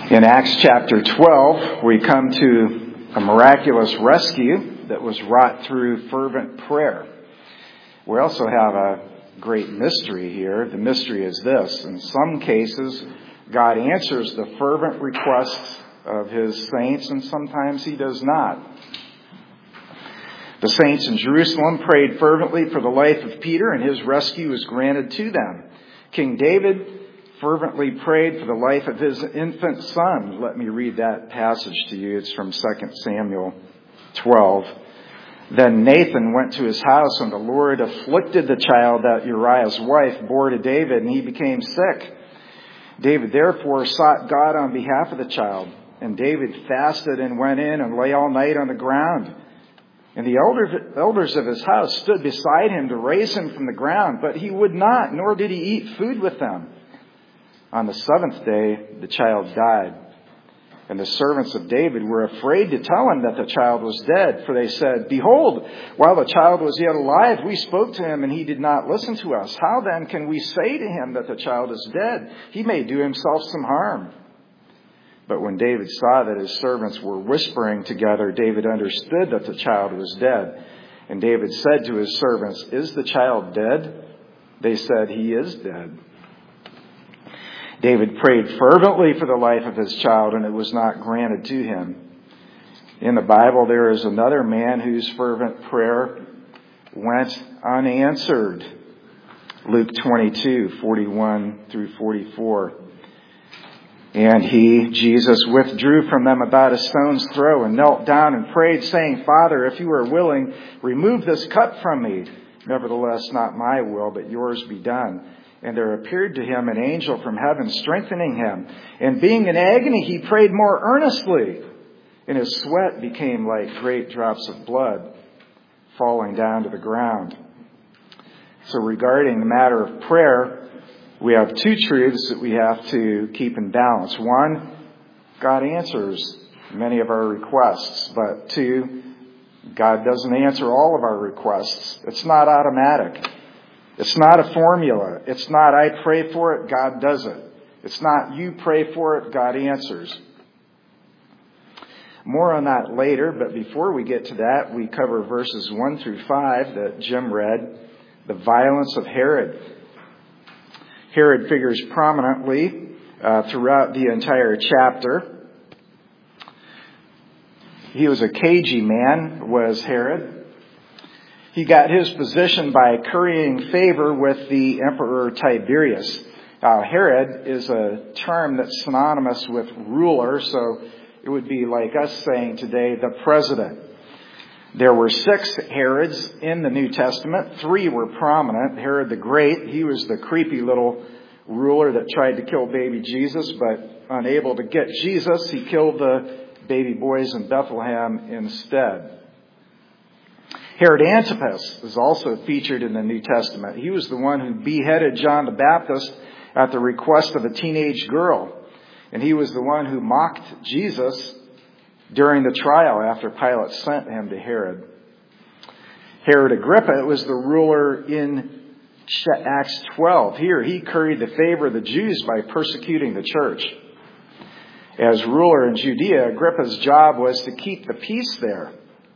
In Acts chapter 12, we come to a miraculous rescue that was wrought through fervent prayer. We also have a great mystery here. The mystery is this. In some cases, God answers the fervent requests of His saints, and sometimes He does not. The saints in Jerusalem prayed fervently for the life of Peter, and his rescue was granted to them. King David fervently prayed for the life of his infant son. Let me read that passage to you. It's from 2 Samuel 12. Then Nathan went to his house, and the Lord afflicted the child that Uriah's wife bore to David, and he became sick. David therefore sought God on behalf of the child, and David fasted and went in and lay all night on the ground. And the elders of his house stood beside him to raise him from the ground, but he would not, nor did he eat food with them. On the seventh day, the child died. And the servants of David were afraid to tell him that the child was dead, for they said, "Behold, while the child was yet alive, we spoke to him, and he did not listen to us. How then can we say to him that the child is dead? He may do himself some harm." But when David saw that his servants were whispering together, David understood that the child was dead. And David said to his servants, "Is the child dead?" They said, "He is dead." David prayed fervently for the life of his child, and it was not granted to him. In the Bible, there is another man whose fervent prayer went unanswered. Luke 22:41 through 44. And he, Jesus, withdrew from them about a stone's throw and knelt down and prayed, saying, "Father, if you are willing, remove this cup from me. Nevertheless, not my will, but yours be done." And there appeared to him an angel from heaven, strengthening him. And being in agony, he prayed more earnestly. And his sweat became like great drops of blood falling down to the ground. So regarding the matter of prayer, we have two truths that we have to keep in balance. One, God answers many of our requests. But two, God doesn't answer all of our requests. It's not automatic. It's not a formula. It's not I pray for it, God does it. It's not you pray for it, God answers. More on that later, but before we get to that, we cover verses 1 through 5 that Jim read. The violence of Herod. Herod figures prominently throughout the entire chapter. He was a cagey man, was Herod. He got his position by currying favor with the Emperor Tiberius. Herod is a term that's synonymous with ruler, so it would be like us saying today, the president. There were 6 Herods in the New Testament. 3 were prominent. Herod the Great, he was the creepy little ruler that tried to kill baby Jesus, but unable to get Jesus, he killed the baby boys in Bethlehem instead. Herod Antipas is also featured in the New Testament. He was the one who beheaded John the Baptist at the request of a teenage girl. And he was the one who mocked Jesus during the trial after Pilate sent him to Herod. Herod Agrippa was the ruler in Acts 12. Here, he curried the favor of the Jews by persecuting the church. As ruler in Judea, Agrippa's job was to keep the peace there.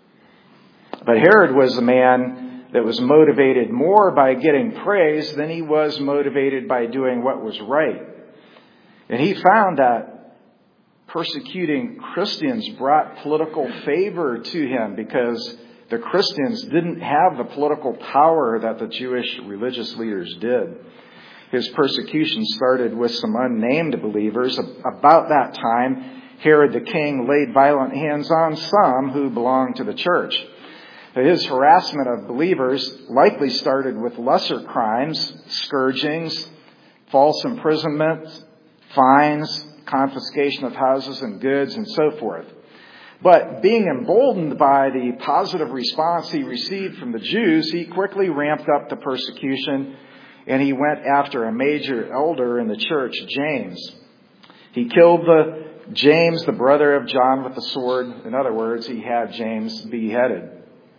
But Herod was a man that was motivated more by getting praise than he was motivated by doing what was right. And he found that persecuting Christians brought political favor to him because the Christians didn't have the political power that the Jewish religious leaders did. His persecution started with some unnamed believers. About that time, Herod the king laid violent hands on some who belonged to the church. His harassment of believers likely started with lesser crimes, scourgings, false imprisonment, fines, confiscation of houses and goods, and so forth. But being emboldened by the positive response he received from the Jews, he quickly ramped up the persecution, and he went after a major elder in the church, James. He killed James, the brother of John, with the sword. In other words, he had James beheaded.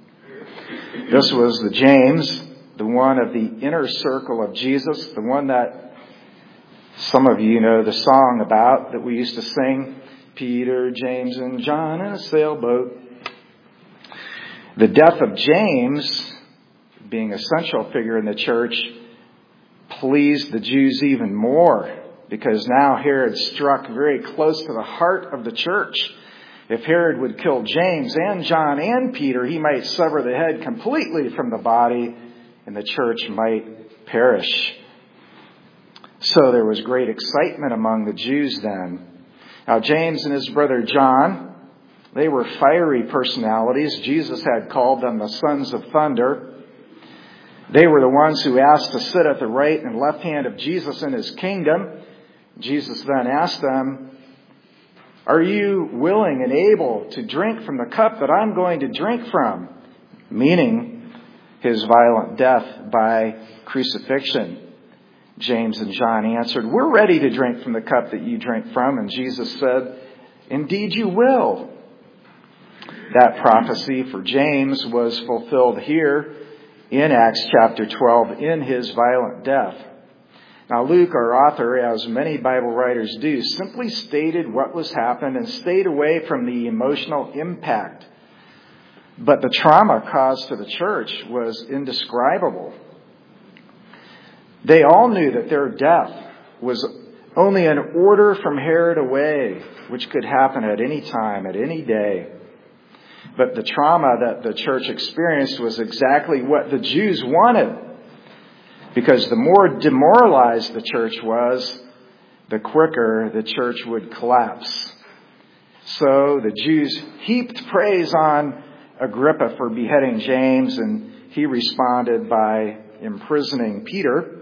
This was the James, the one of the inner circle of Jesus, the one that Some of you know the song about that we used to sing, Peter, James, and John in a sailboat. The death of James, being a central figure in the church, pleased the Jews even more, because now Herod struck very close to the heart of the church. If Herod would kill James and John and Peter, he might sever the head completely from the body, and the church might perish. So there was great excitement among the Jews then. Now James and his brother John, they were fiery personalities. Jesus had called them the sons of thunder. They were the ones who asked to sit at the right and left hand of Jesus in his kingdom. Jesus then asked them, "Are you willing and able to drink from the cup that I'm going to drink from?" Meaning his violent death by crucifixion. James and John answered, "We're ready to drink from the cup that you drink from." And Jesus said, "Indeed you will." That prophecy for James was fulfilled here in Acts chapter 12 in his violent death. Now Luke, our author, as many Bible writers do, simply stated what was happened and stayed away from the emotional impact. But the trauma caused to the church was indescribable. They all knew that their death was only an order from Herod away, which could happen at any time, at any day. But the trauma that the church experienced was exactly what the Jews wanted. Because the more demoralized the church was, the quicker the church would collapse. So the Jews heaped praise on Agrippa for beheading James, and he responded by imprisoning Peter.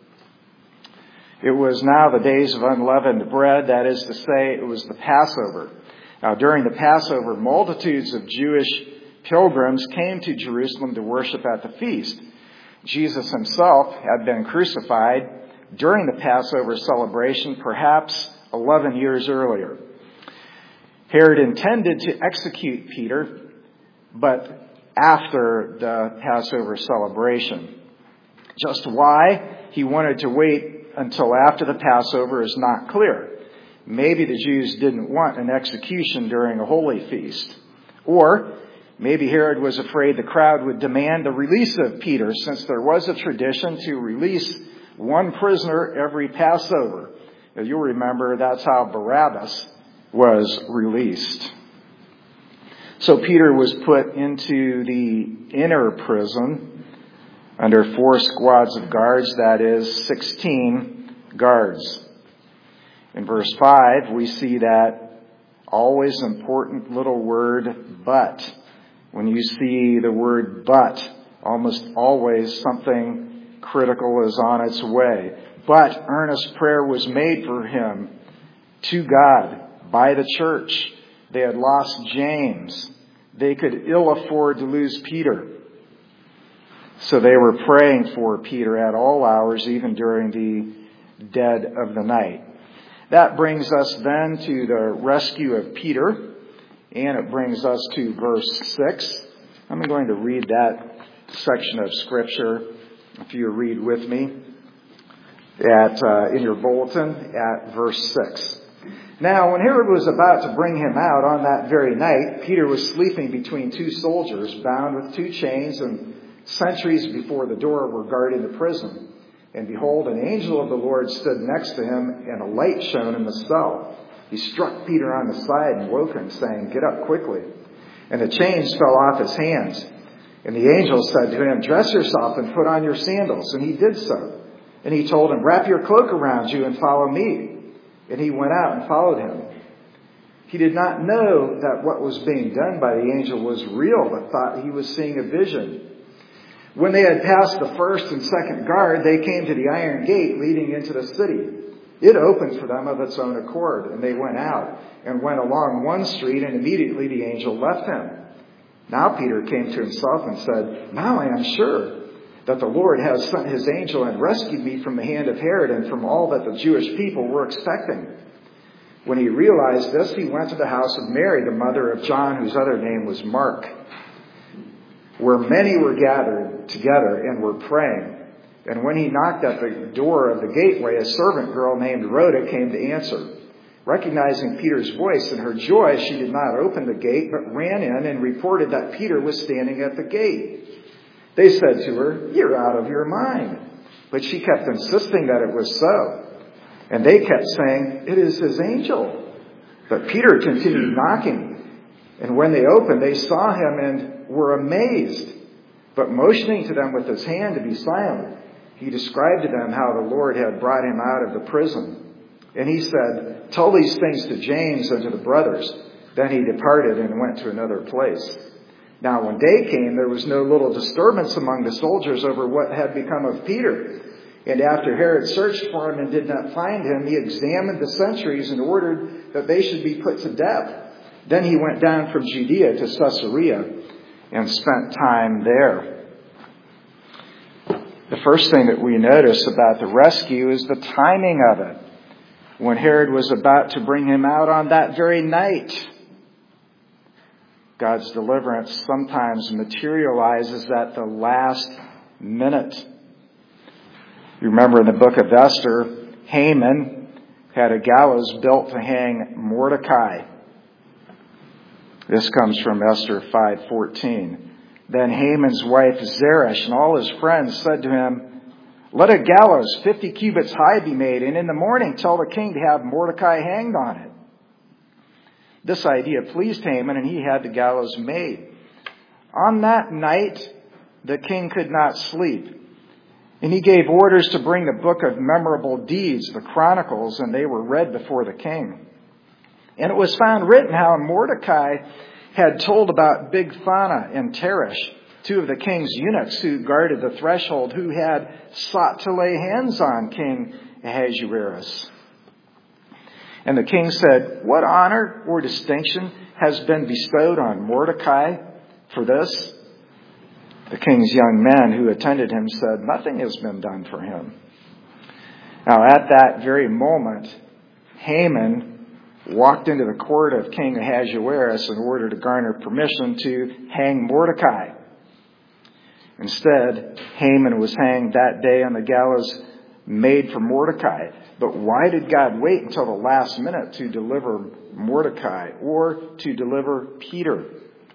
It was now the days of unleavened bread, that is to say, it was the Passover. Now, during the Passover, multitudes of Jewish pilgrims came to Jerusalem to worship at the feast. Jesus himself had been crucified during the Passover celebration, perhaps 11 years earlier. Herod intended to execute Peter, but after the Passover celebration. Just why he wanted to wait until after the Passover is not clear. Maybe the Jews didn't want an execution during a holy feast. Or maybe Herod was afraid the crowd would demand the release of Peter, since there was a tradition to release one prisoner every Passover. As you'll remember, that's how Barabbas was released. So Peter was put into the inner prison under 4 squads of guards, that is 16 guards. In verse 5, we see that always important little word, but. When you see the word but, almost always something critical is on its way. But earnest prayer was made for him to God by the church. They had lost James. They could ill afford to lose Peter. So they were praying for Peter at all hours, even during the dead of the night. That brings us then to the rescue of Peter. And it brings us to verse 6. I'm going to read that section of Scripture, if you read with me, in your bulletin at verse 6. Now, when Herod was about to bring him out on that very night, Peter was sleeping between 2 soldiers, bound with 2 chains, and sentries before the door were guarding the prison. And behold, an angel of the Lord stood next to him, and a light shone in the cell. He struck Peter on the side and woke him, saying, "Get up quickly." And the chains fell off his hands. And the angel said to him, "Dress yourself and put on your sandals." And he did so. And he told him, "Wrap your cloak around you and follow me." And he went out and followed him. He did not know that what was being done by the angel was real, but thought he was seeing a vision. When they had passed the first and second guard, they came to the iron gate leading into the city. It opened for them of its own accord, and they went out and went along one street, and immediately the angel left him. Now Peter came to himself and said, "Now I am sure that the Lord has sent his angel and rescued me from the hand of Herod and from all that the Jewish people were expecting." When he realized this, he went to the house of Mary, the mother of John, whose other name was Mark, where many were gathered together and were praying. And when he knocked at the door of the gateway, a servant girl named Rhoda came to answer. Recognizing Peter's voice, in her joy, she did not open the gate, but ran in and reported that Peter was standing at the gate. They said to her, "You're out of your mind." But she kept insisting that it was so. And they kept saying, "It is his angel." But Peter continued knocking. And when they opened, they saw him and were amazed. But motioning to them with his hand to be silent, he described to them how the Lord had brought him out of the prison. And he said, "Tell these things to James and to the brothers." Then he departed and went to another place. Now when day came, there was no little disturbance among the soldiers over what had become of Peter. And after Herod searched for him and did not find him, he examined the sentries and ordered that they should be put to death. Then he went down from Judea to Caesarea and spent time there. The first thing that we notice about the rescue is the timing of it. When Herod was about to bring him out on that very night, God's deliverance sometimes materializes at the last minute. You remember in the book of Esther, Haman had a gallows built to hang Mordecai. This comes from Esther 5:14. Then Haman's wife Zeresh and all his friends said to him, "Let a gallows 50 cubits high be made, and in the morning tell the king to have Mordecai hanged on it." This idea pleased Haman, and he had the gallows made. On that night, the king could not sleep. And he gave orders to bring the book of memorable deeds, the Chronicles, and they were read before the king. And it was found written how Mordecai had told about Bigthana and Teresh, two of the king's eunuchs who guarded the threshold, who had sought to lay hands on King Ahasuerus. And the king said, "What honor or distinction has been bestowed on Mordecai for this?" The king's young men who attended him said, "Nothing has been done for him." Now at that very moment, Haman walked into the court of King Ahasuerus in order to garner permission to hang Mordecai. Instead, Haman was hanged that day on the gallows made for Mordecai. But why did God wait until the last minute to deliver Mordecai or to deliver Peter?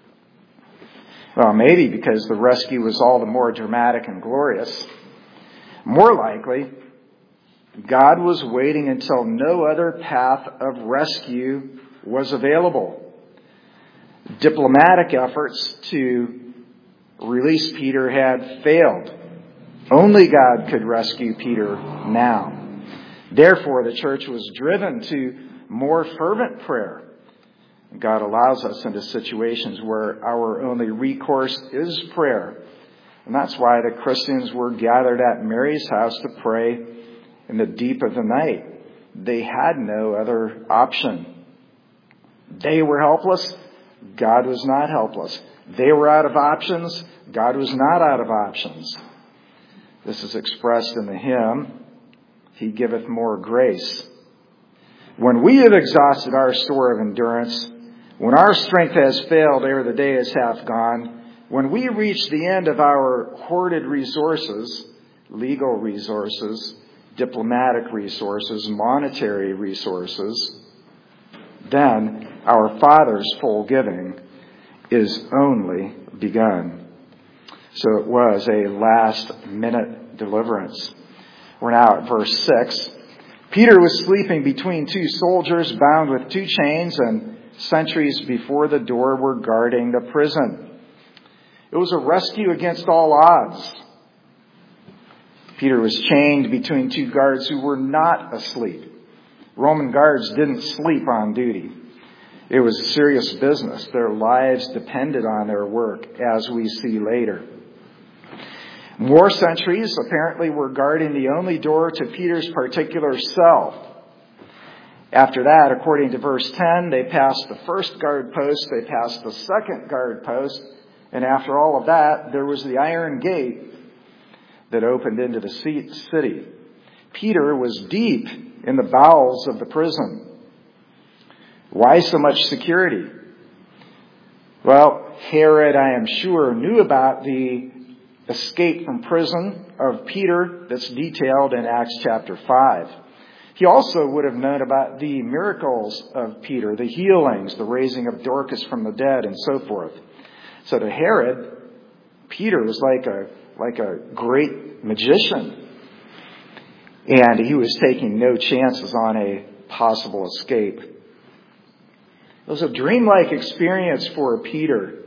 Well, maybe because the rescue was all the more dramatic and glorious. More likely, God was waiting until no other path of rescue was available. Diplomatic efforts to release Peter had failed. Only God could rescue Peter now. Therefore, the church was driven to more fervent prayer. God allows us into situations where our only recourse is prayer. And that's why the Christians were gathered at Mary's house to pray in the deep of the night. They had no other option. They were helpless. God was not helpless. They were out of options. God was not out of options. This is expressed in the hymn, "He giveth more grace." When we have exhausted our store of endurance, when our strength has failed ere the day is half gone, when we reach the end of our hoarded resources, legal resources, diplomatic resources, monetary resources, then our Father's full giving is only begun. So it was a last-minute deliverance. We're now at verse 6. Peter was sleeping between two soldiers bound with two chains, and sentries before the door were guarding the prison. It was a rescue against all odds. Peter was chained between two guards who were not asleep. Roman guards didn't sleep on duty. It was serious business. Their lives depended on their work, as we see later. More sentries apparently were guarding the only door to Peter's particular cell. After that, according to verse 10, they passed the first guard post, they passed the second guard post, and after all of that, there was the iron gate that opened into the city. Peter was deep in the bowels of the prison. Why so much security? Well, Herod, I am sure, knew about the escape from prison of Peter that's detailed in Acts chapter 5. He also would have known about the miracles of Peter, the healings, the raising of Dorcas from the dead, and so forth. So to Herod, Peter was like a great magician. And he was taking no chances on a possible escape. It was a dreamlike experience for Peter.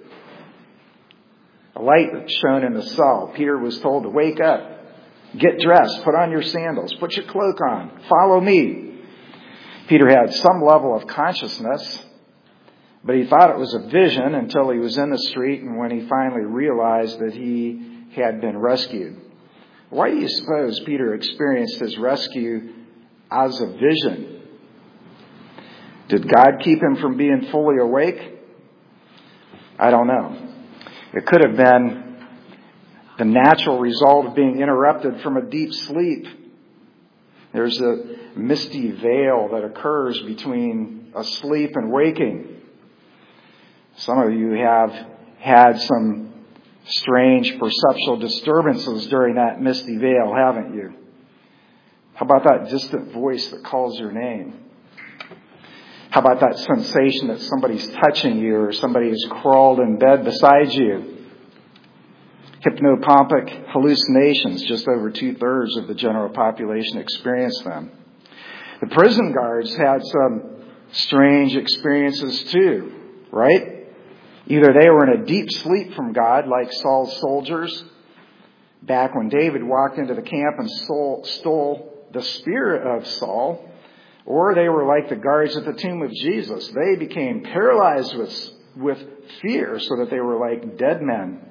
A light shone in the cell. Peter was told to wake up, get dressed, put on your sandals, put your cloak on, follow me. Peter had some level of consciousness, but he thought it was a vision until he was in the street and when he finally realized that he had been rescued. Why do you suppose Peter experienced his rescue as a vision? Did God keep him from being fully awake? I don't know. It could have been the natural result of being interrupted from a deep sleep. There's a misty veil that occurs between asleep and waking. Some of you have had some strange perceptual disturbances during that misty veil, haven't you? How about that distant voice that calls your name? How about that sensation that somebody's touching you or somebody has crawled in bed beside you? Hypnopompic hallucinations, just over 2/3 of the general population experience them. The prison guards had some strange experiences too, right? Either they were in a deep sleep from God, like Saul's soldiers, back when David walked into the camp and stole the spirit of Saul, or they were like the guards at the tomb of Jesus. They became paralyzed with fear so that they were like dead men.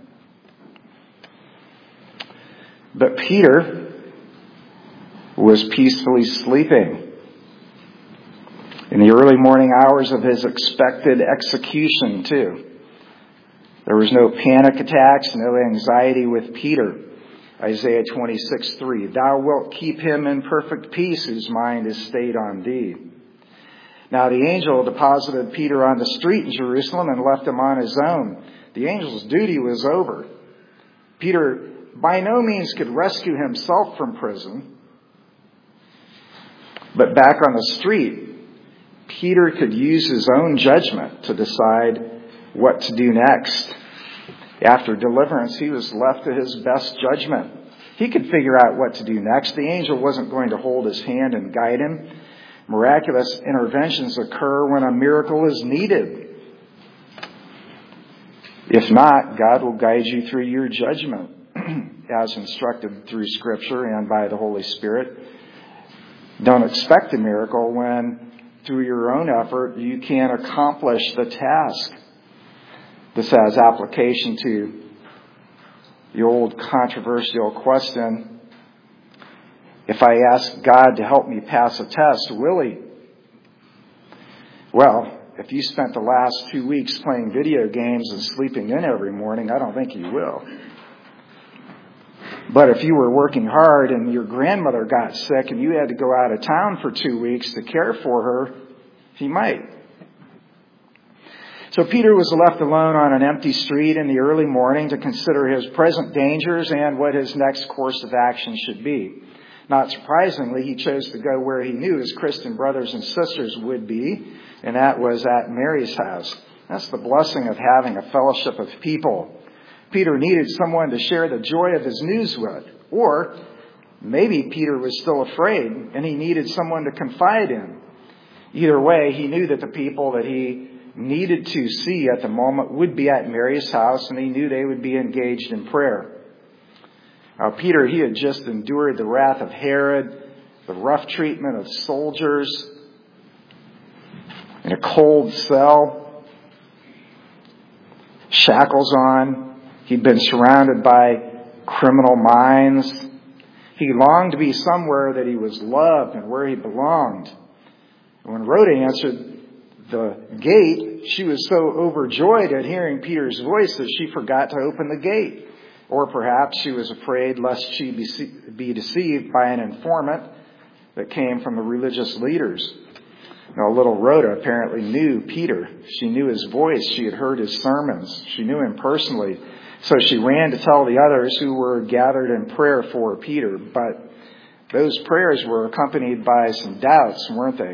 But Peter was peacefully sleeping. In the early morning hours of his expected execution, too. There was no panic attacks, no anxiety with Peter. Isaiah 26:3. Thou wilt keep him in perfect peace whose mind is stayed on thee. Now the angel deposited Peter on the street in Jerusalem and left him on his own. The angel's duty was over. Peter by no means could rescue himself from prison. But back on the street, Peter could use his own judgment to decide what to do next. After deliverance, he was left to his best judgment. He could figure out what to do next. The angel wasn't going to hold his hand and guide him. Miraculous interventions occur when a miracle is needed. If not, God will guide you through your judgment as instructed through Scripture and by the Holy Spirit. Don't expect a miracle when, through your own effort, you can't accomplish the task. This has application to the old controversial question, if I ask God to help me pass a test, will He? Well, if you spent the last 2 weeks playing video games and sleeping in every morning, I don't think He will. But if you were working hard and your grandmother got sick and you had to go out of town for 2 weeks to care for her, He might. So Peter was left alone on an empty street in the early morning to consider his present dangers and what his next course of action should be. Not surprisingly, he chose to go where he knew his Christian brothers and sisters would be, and that was at Mary's house. That's the blessing of having a fellowship of people. Peter needed someone to share the joy of his news with. Or maybe Peter was still afraid and he needed someone to confide in. Either way, he knew that the people that he needed to see at the moment would be at Mary's house, and he knew they would be engaged in prayer. Now, Peter, he had just endured the wrath of Herod, the rough treatment of soldiers, in a cold cell, shackles on. He'd been surrounded by criminal minds. He longed to be somewhere that he was loved and where he belonged. When Rhoda answered the gate, she was so overjoyed at hearing Peter's voice that she forgot to open the gate. Or perhaps she was afraid lest she be deceived by an informant that came from the religious leaders. Now, little Rhoda apparently knew Peter. She knew his voice. She had heard his sermons. She knew him personally. So she ran to tell the others who were gathered in prayer for Peter. But those prayers were accompanied by some doubts, weren't they?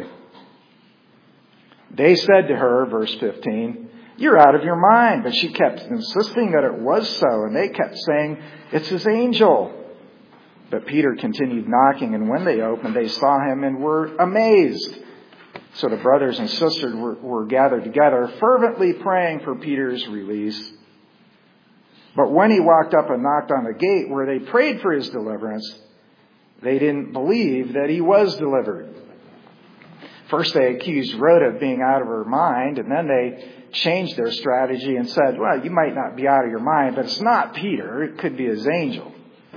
They said to her, verse 15, "You're out of your mind." But she kept insisting that it was so, and they kept saying, "It's his angel." But Peter continued knocking, and when they opened, they saw him and were amazed. So the brothers and sisters were gathered together, fervently praying for Peter's release. But when he walked up and knocked on the gate where they prayed for his deliverance, they didn't believe that he was delivered. First they accused Rhoda of being out of her mind, and then they changed their strategy and said, "Well, you might not be out of your mind, but it's not Peter. It could be his angel."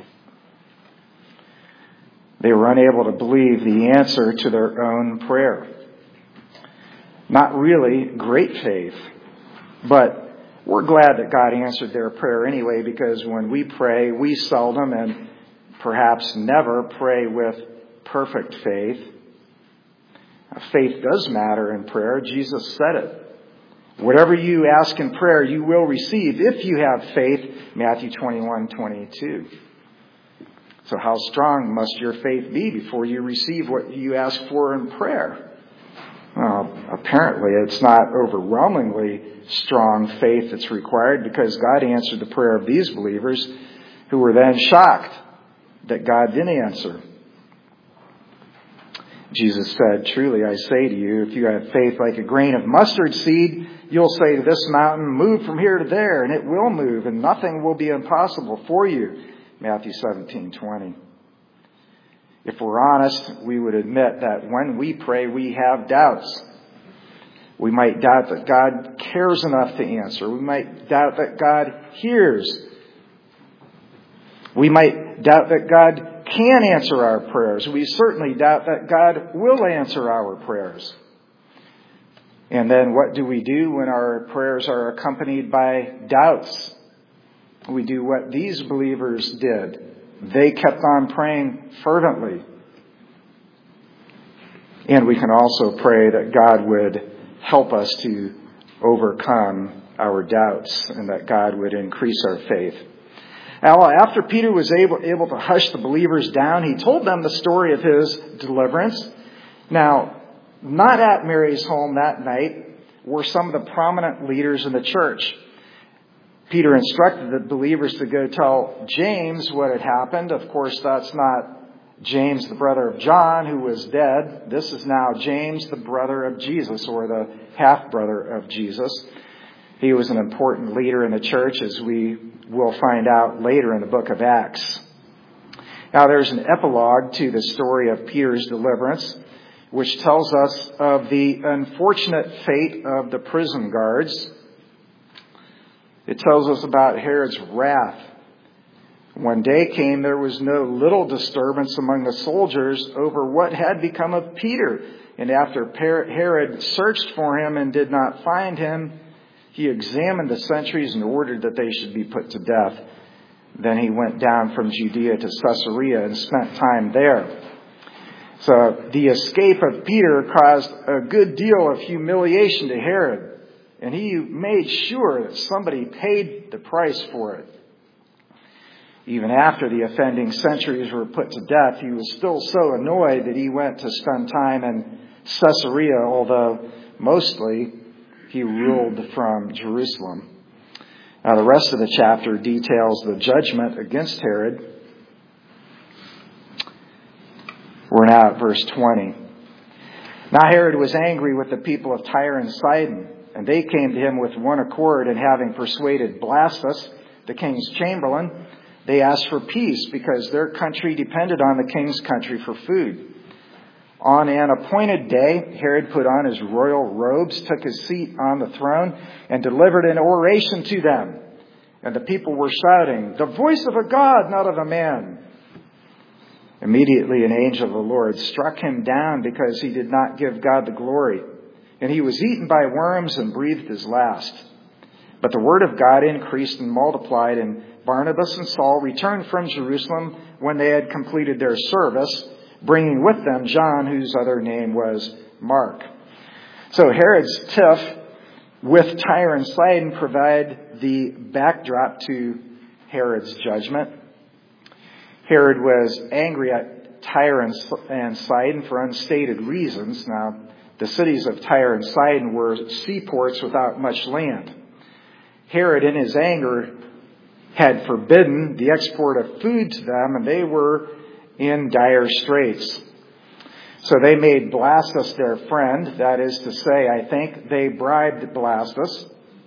They were unable to believe the answer to their own prayer. Not really great faith, but we're glad that God answered their prayer anyway, because when we pray, we seldom and perhaps never pray with perfect faith. Faith does matter in prayer. Jesus said it. Whatever you ask in prayer, you will receive if you have faith. Matthew 21:22. So how strong must your faith be before you receive what you ask for in prayer? Well, apparently it's not overwhelmingly strong faith that's required, because God answered the prayer of these believers, who were then shocked that God didn't answer. Jesus said, "Truly I say to you, if you have faith like a grain of mustard seed, you'll say to this mountain, 'Move from here to there,' and it will move, and nothing will be impossible for you." Matthew 17:20. If we're honest, we would admit that when we pray, we have doubts. We might doubt that God cares enough to answer. We might doubt that God hears. We might doubt that God can answer our prayers. We certainly doubt that God will answer our prayers. And then what do we do when our prayers are accompanied by doubts? We do what these believers did. They kept on praying fervently. And we can also pray that God would help us to overcome our doubts, and that God would increase our faith. Now, after Peter was able to hush the believers down, he told them the story of his deliverance. Now, not at Mary's home that night were some of the prominent leaders in the church. Peter instructed the believers to go tell James what had happened. Of course, that's not James, the brother of John, who was dead. This is now James, the brother of Jesus, or the half-brother of Jesus. He was an important leader in the church, as we will find out later in the book of Acts. Now, there's an epilogue to the story of Peter's deliverance, which tells us of the unfortunate fate of the prison guards. It tells us about Herod's wrath. When day came, there was no little disturbance among the soldiers over what had become of Peter. And after Herod searched for him and did not find him, he examined the sentries and ordered that they should be put to death. Then he went down from Judea to Caesarea and spent time there. So the escape of Peter caused a good deal of humiliation to Herod. And he made sure that somebody paid the price for it. Even after the offending sentries were put to death, he was still so annoyed that he went to spend time in Caesarea, although mostly he ruled from Jerusalem. Now, the rest of the chapter details the judgment against Herod. We're now at verse 20. Now Herod was angry with the people of Tyre and Sidon, and they came to him with one accord, and having persuaded Blastus, the king's chamberlain, they asked for peace, because their country depended on the king's country for food. On an appointed day, Herod put on his royal robes, took his seat on the throne, and delivered an oration to them. And the people were shouting, "The voice of a God, not of a man." Immediately an angel of the Lord struck him down, because he did not give God the glory. And he was eaten by worms and breathed his last. But the word of God increased and multiplied, and Barnabas and Saul returned from Jerusalem when they had completed their service, bringing with them John, whose other name was Mark. So Herod's tiff with Tyre and Sidon provided the backdrop to Herod's judgment. Herod was angry at Tyre and Sidon for unstated reasons. Now, the cities of Tyre and Sidon were seaports without much land. Herod, in his anger, had forbidden the export of food to them, and they were in dire straits. So they made Blastus their friend. That is to say, I think they bribed Blastus.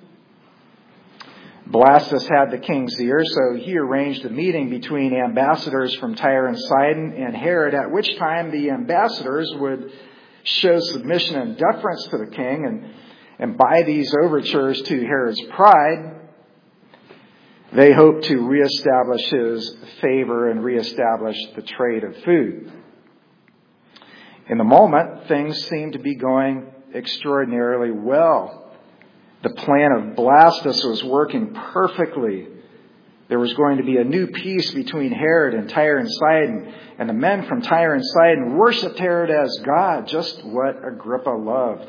Blastus had the king's ear, so he arranged a meeting between ambassadors from Tyre and Sidon and Herod, at which time the ambassadors would show submission and deference to the king, and by these overtures to Herod's pride, they hoped to reestablish his favor and reestablish the trade of food. In the moment, things seemed to be going extraordinarily well. The plan of Blastus was working perfectly. There was going to be a new peace between Herod and Tyre and Sidon, and the men from Tyre and Sidon worshipped Herod as God, just what Agrippa loved.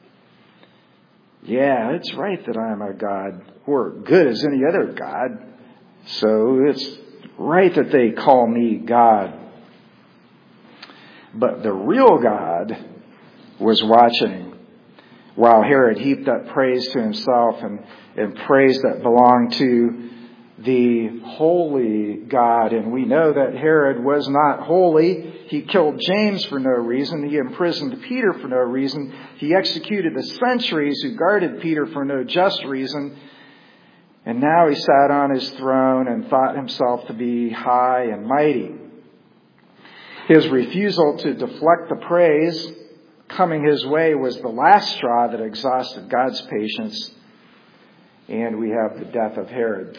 Yeah, it's right that I'm a god, or good as any other god, so it's right that they call me God. But the real God was watching while Herod heaped up praise to himself and praise that belonged to the holy God. And we know that Herod was not holy. He killed James for no reason. He imprisoned Peter for no reason. He executed the sentries who guarded Peter for no just reason. And now he sat on his throne and thought himself to be high and mighty. His refusal to deflect the praise coming his way was the last straw that exhausted God's patience. And we have the death of Herod.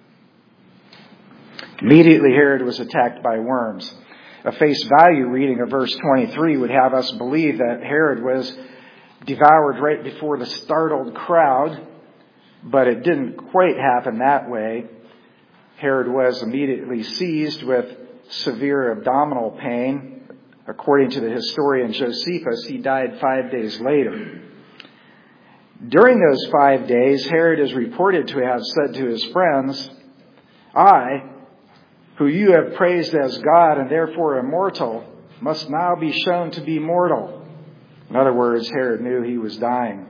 Immediately, Herod was attacked by worms. A face value reading of verse 23 would have us believe that Herod was devoured right before the startled crowd, but it didn't quite happen that way. Herod was immediately seized with severe abdominal pain. According to the historian Josephus, he died 5 days later. During those 5 days, Herod is reported to have said to his friends, I, who you have praised as God and therefore immortal, must now be shown to be mortal. In other words, Herod knew he was dying.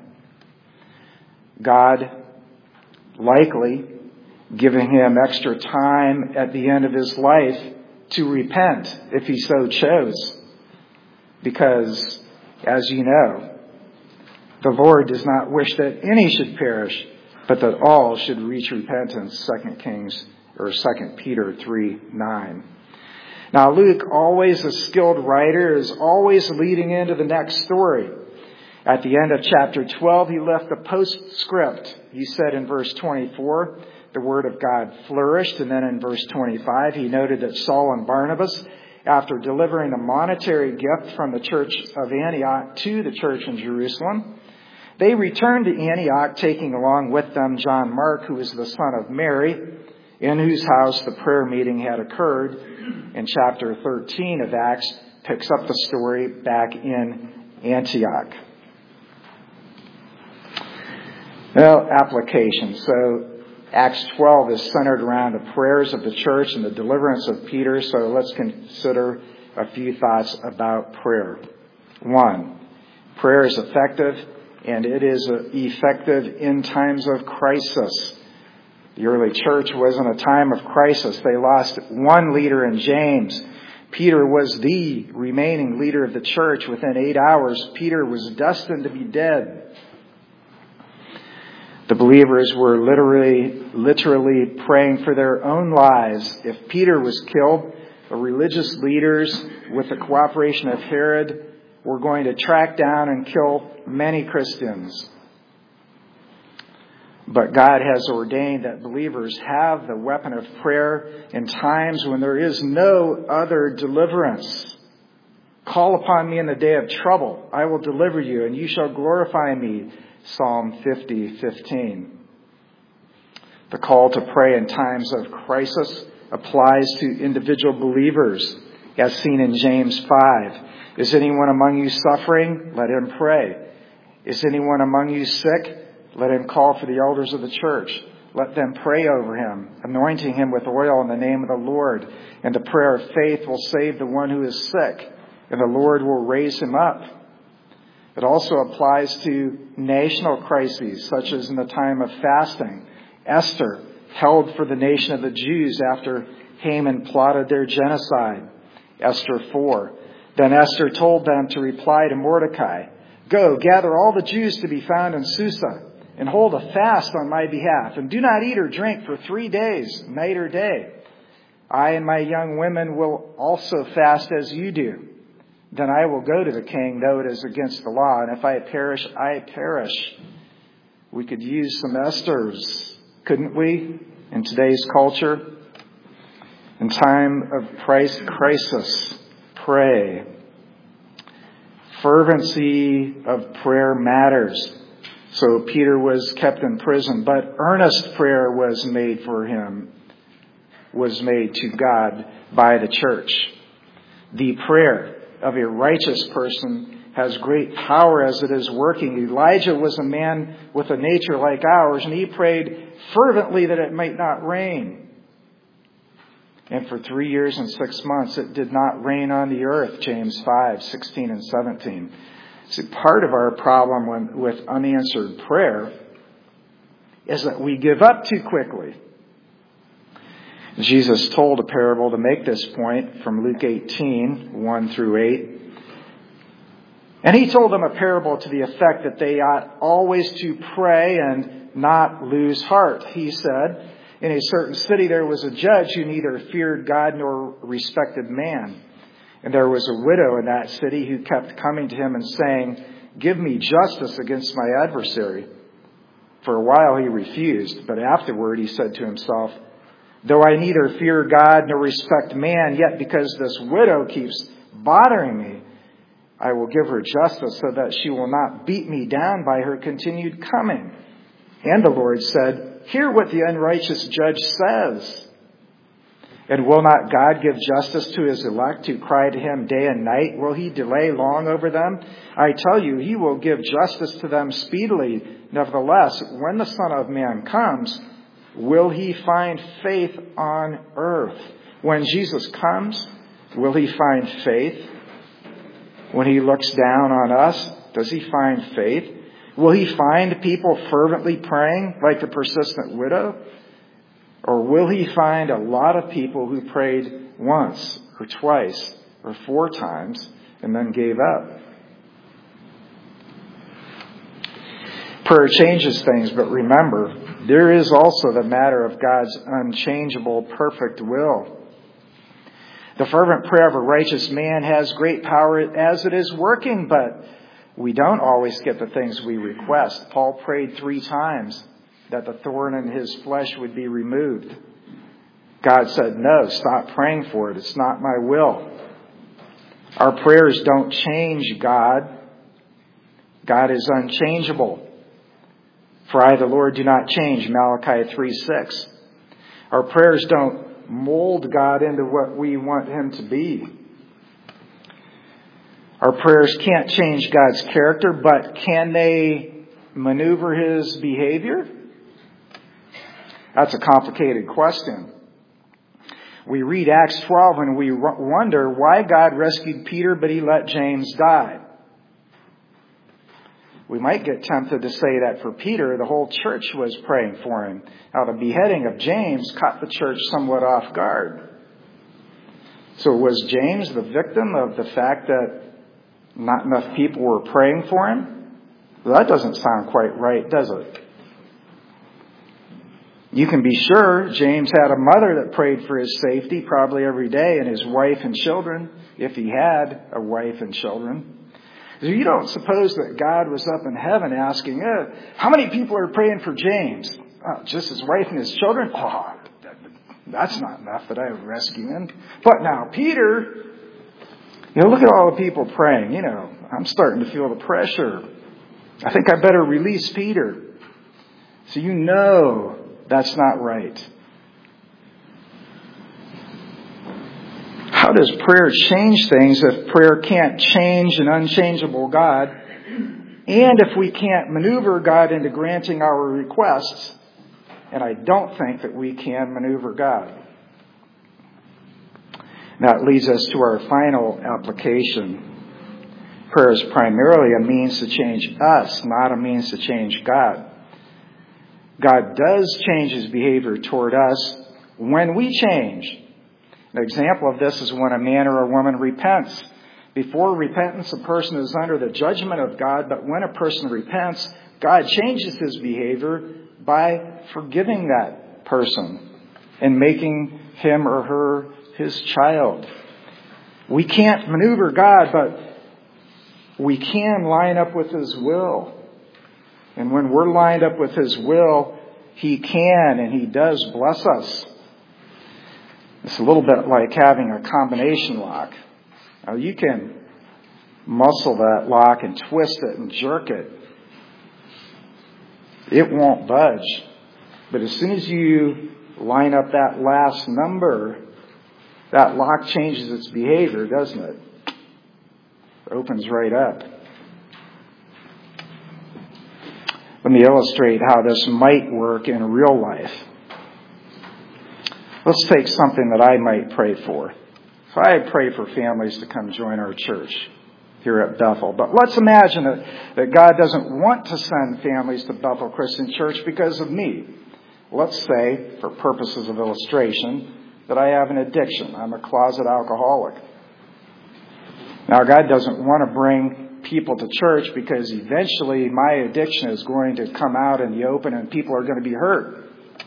God, likely giving him extra time at the end of his life to repent if he so chose. Because, as you know, the Lord does not wish that any should perish, but that all should reach repentance, 2 Peter 3:9. Now, Luke, always a skilled writer, is always leading into the next story. At the end of chapter 12, he left a postscript. He said in verse 24, the word of God flourished. And then in verse 25, he noted that Saul and Barnabas, after delivering a monetary gift from the church of Antioch to the church in Jerusalem, they returned to Antioch, taking along with them John Mark, who is the son of Mary, in whose house the prayer meeting had occurred. And chapter 13 of Acts picks up the story back in Antioch. Well, application. So Acts 12 is centered around the prayers of the church and the deliverance of Peter. So let's consider a few thoughts about prayer. 1, prayer is effective, and it is effective in times of crisis. The early church was in a time of crisis. They lost one leader in James. Peter was the remaining leader of the church. Within 8 hours, Peter was destined to be dead. The believers were literally praying for their own lives. If Peter was killed, the religious leaders, with the cooperation of Herod, were going to track down and kill many Christians. But God has ordained that believers have the weapon of prayer in times when there is no other deliverance. Call upon me in the day of trouble. I will deliver you, and you shall glorify me. Psalm 50:15. The call to pray in times of crisis applies to individual believers, as seen in James 5. Is anyone among you suffering? Let him pray. Is anyone among you sick? Let him call for the elders of the church. let them pray over him, anointing him with oil in the name of the Lord. And the prayer of faith will save the one who is sick, and the Lord will raise him up. It also applies to national crises, such as in the time of fasting. Esther held for the nation of the Jews after Haman plotted their genocide. Esther 4. Then Esther told them to reply to Mordecai, "Go, gather all the Jews to be found in Susa, and hold a fast on my behalf, and do not eat or drink for 3 days, night or day. I and my young women will also fast as you do. Then I will go to the king, though it is against the law, and if I perish, I perish." We could use some Esthers, couldn't we, in today's culture? In time of crisis, pray. Fervency of prayer matters. So Peter was kept in prison, but earnest prayer was made for him, was made to God by the church. The prayer of a righteous person has great power as it is working. Elijah was a man with a nature like ours, and he prayed fervently that it might not rain. And for 3 years and 6 months, it did not rain on the earth, James 5:16 and 17. See, part of our problem with unanswered prayer is that we give up too quickly. Jesus told a parable to make this point from Luke 18:1 through 8. And he told them a parable to the effect that they ought always to pray and not lose heart. He said, in a certain city there was a judge who neither feared God nor respected man. And there was a widow in that city who kept coming to him and saying, "Give me justice against my adversary." For a while he refused, but afterward he said to himself, "Though I neither fear God nor respect man, yet because this widow keeps bothering me, I will give her justice so that she will not beat me down by her continued coming." And the Lord said, "Hear what the unrighteous judge says. And will not God give justice to his elect who cry to him day and night? Will he delay long over them? I tell you, he will give justice to them speedily. Nevertheless, when the Son of Man comes, will he find faith on earth?" When Jesus comes, will he find faith? When he looks down on us, does he find faith? Will he find people fervently praying like the persistent widow? Or will he find a lot of people who prayed once or twice or 4 times and then gave up? Prayer changes things, but remember, there is also the matter of God's unchangeable, perfect will. The fervent prayer of a righteous man has great power as it is working, but we don't always get the things we request. Paul prayed 3 times that the thorn in his flesh would be removed. God said, "No, stop praying for it. It's not my will." Our prayers don't change God. God is unchangeable. For I, the Lord, do not change, Malachi 3:6. Our prayers don't mold God into what we want him to be. Our prayers can't change God's character, but can they maneuver his behavior? That's a complicated question. We read Acts 12 and we wonder why God rescued Peter, but he let James die. We might get tempted to say that for Peter, the whole church was praying for him. Now, the beheading of James caught the church somewhat off guard. So was James the victim of the fact that not enough people were praying for him? Well, that doesn't sound quite right, does it? You can be sure James had a mother that prayed for his safety probably every day, and his wife and children, if he had a wife and children. So you don't suppose that God was up in heaven asking, how many people are praying for James? Just his wife and his children? Oh, that's not enough that I would rescue him. But now Peter, look at all the people praying. I'm starting to feel the pressure. I think I better release Peter. So that's not right. How does prayer change things if prayer can't change an unchangeable God? And if we can't maneuver God into granting our requests, and I don't think that we can maneuver God. That leads us to our final application. Prayer is primarily a means to change us, not a means to change God. God does change His behavior toward us when we change. An example of this is when a man or a woman repents. Before repentance, a person is under the judgment of God, but when a person repents, God changes his behavior by forgiving that person and making him or her His child. We can't maneuver God, but we can line up with His will. And when we're lined up with His will, He can and He does bless us. It's a little bit like having a combination lock. Now, you can muscle that lock and twist it and jerk it. It won't budge. But as soon as you line up that last number, that lock changes its behavior, doesn't it? It opens right up. Let me illustrate how this might work in real life. Let's take something that I might pray for. So I pray for families to come join our church here at Bethel. But let's imagine that God doesn't want to send families to Bethel Christian Church because of me. Let's say, for purposes of illustration, that I have an addiction. I'm a closet alcoholic. Now, God doesn't want to bring people to church because eventually my addiction is going to come out in the open and people are going to be hurt.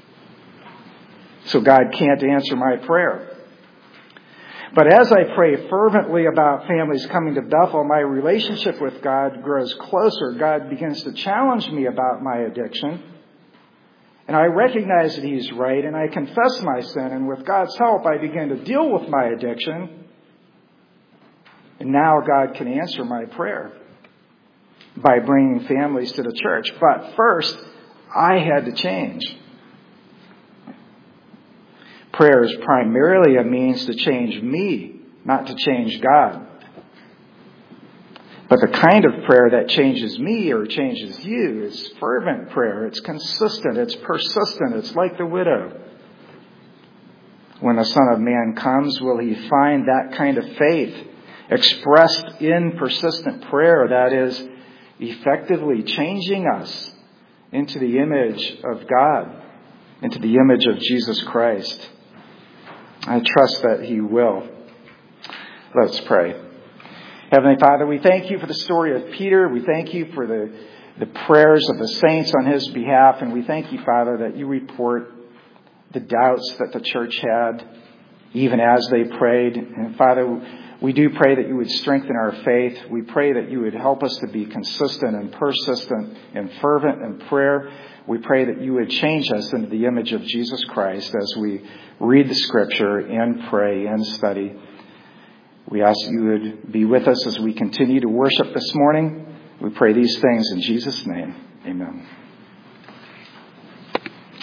So God can't answer my prayer. But as I pray fervently about families coming to Bethel, my relationship with God grows closer. God begins to challenge me about my addiction. And I recognize that He's right, and I confess my sin. And with God's help, I begin to deal with my addiction. And now God can answer my prayer by bringing families to the church. But first, I had to change. Prayer is primarily a means to change me, not to change God. But the kind of prayer that changes me or changes you is fervent prayer. It's consistent. It's persistent. It's like the widow. When the Son of Man comes, will He find that kind of faith expressed in persistent prayer that is effectively changing us into the image of God, into the image of Jesus Christ? I trust that He will. Let's pray. Heavenly Father, we thank You for the story of Peter. We thank You for the prayers of the saints on his behalf. And we thank You, Father, that You report the doubts that the church had even as they prayed. And Father, we do pray that You would strengthen our faith. We pray that You would help us to be consistent and persistent and fervent in prayer. We pray that You would change us into the image of Jesus Christ as we read the Scripture and pray and study. We ask that You would be with us as we continue to worship this morning. We pray these things in Jesus' name. Amen.